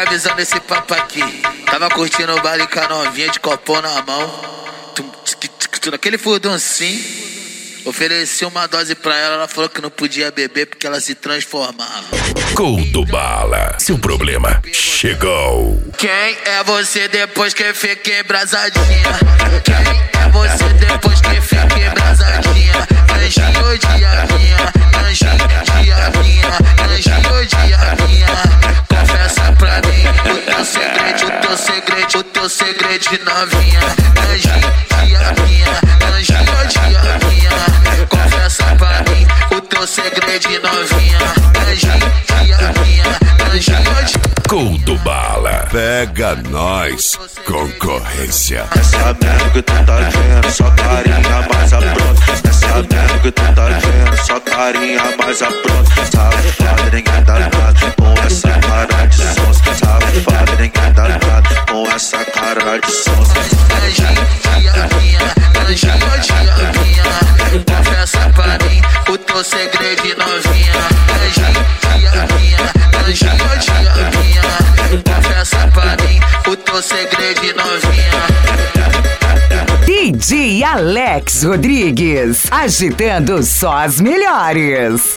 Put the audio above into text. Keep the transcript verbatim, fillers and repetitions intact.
avisando esse papo aqui. Tava curtindo o baile com a novinha de copão na mão. Tum, tsk, tsk, tsk, naquele furduncinho. Ofereci uma dose pra ela, ela falou que não podia beber porque ela se transformava. Couto Bala, seu problema chegou. Quem é você depois que fica embrasadinha? Quem é você depois que fica embrasadinha? Anjinho de avinha, anjinho de avinha, anjinho de avinha. Confessa pra mim o teu segredo, o teu segredo, o teu segredo de novinha. Anjinho de avinha, anjinho de avinha. Confessa pra mim o teu segredo de novinha. Anjinho de avinha, anjinho de... Couto Bala, pega nós, concorrência. Essa merda que tu tá vendo, só carinha mais apronta. Essa merda que tu tá vendo, só carinha mais apronta. Safada, ninguém dá nada com essa cara de sonsa. Safada, ninguém dá nada com essa cara de sonsa. Anjinho de avinha, anjinho de avinha. Confessa pra mim o teu segredo de novinha. Anjinho de avinha, anjinho de avinha. Confessa pra mim o teu segredo de novinha. D J Alex Rodrigues, agitando só as melhores.